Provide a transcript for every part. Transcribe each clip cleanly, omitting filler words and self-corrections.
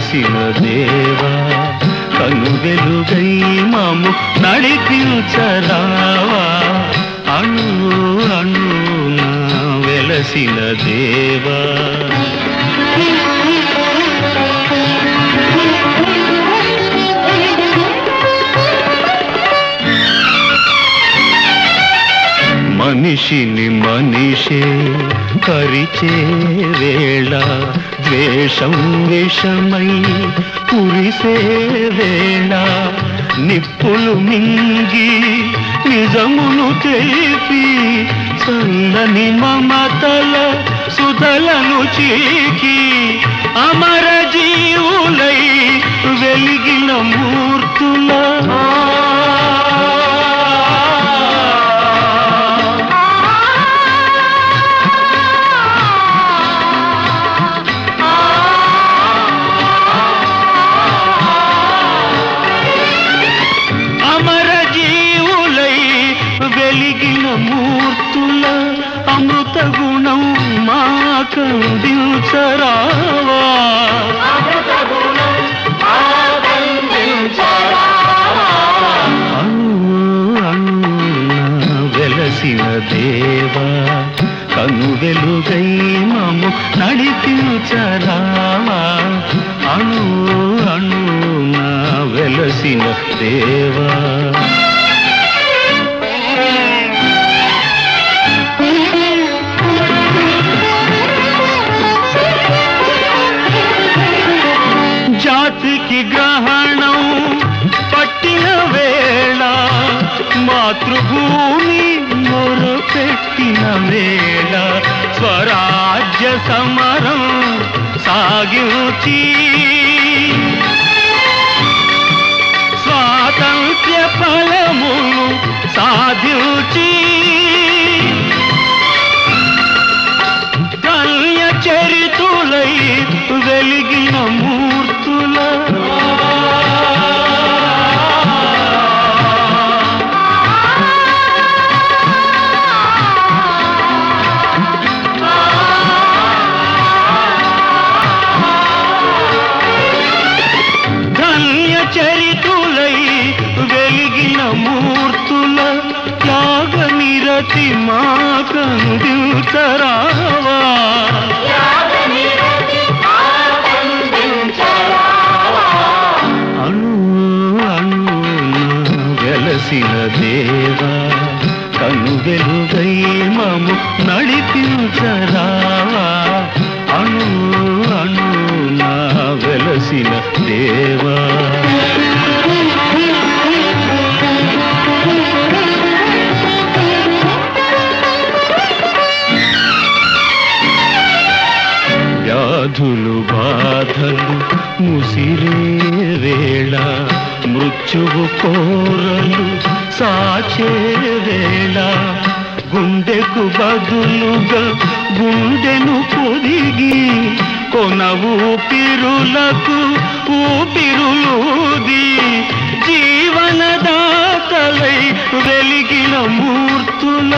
వెలసిన దేవా కను వెలుగై మాము నడిపించరావా అణు అణున వెలసిన దేవా. మనిషిని మనిషే పరిచే వేళ ద్వేషం విషమై కురిసే వేళ నిప్పులు మింగి నిజమును తెలిపి చల్లని మమతల సుధలను చీకి అమర జీవులై వెలిగిన మూర్తుల వెలిగిన మూర్తుల అమృత గుణం మాకందించరావా వెలసిన దేవా కను వెలుగై మము నడిపించరావా అణు అణున వెలసిన దేవా. జాతికి గ్రహణం పట్టిన వేళ మాతృభూమి మొరపెట్టిన వేళ స్వరాజ్య సమరం సాగించి స్వాతంత్ర్య ఫలమును సాధించి కల్య చరితులై వెలిగిన మూర్తుల ధన్య చరితులై వెలిగిన మూర్తుల త్యాగ నిరతి మాకందించరావా వెలసిన దేవా కను వెలుగై మము నడిపించరావా అణు అణున వెలసిన దేవా. వ్యాధులు బాధలు ముసిరే వేళ మృత్యువు కోరలు సాచే వేళ గుండెకు బదులుగా గుండెను పొదిగి కొన ఊపిరులకు ఊపిరులూది జీవనదాతలై వెలిగిన మూర్తుల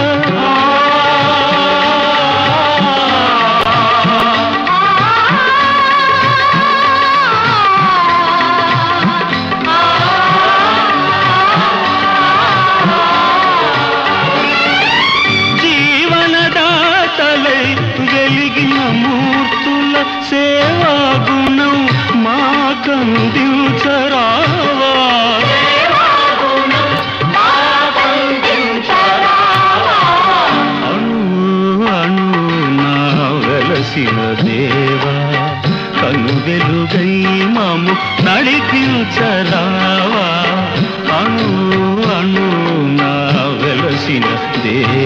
వెలిగిన మూర్తుల సేవా గుణం మాకందించరావా అణు అణున వెలసిన దేవా కను వెలుగై మము నడిపించరావా అణు అణున వెలసిన దేవా.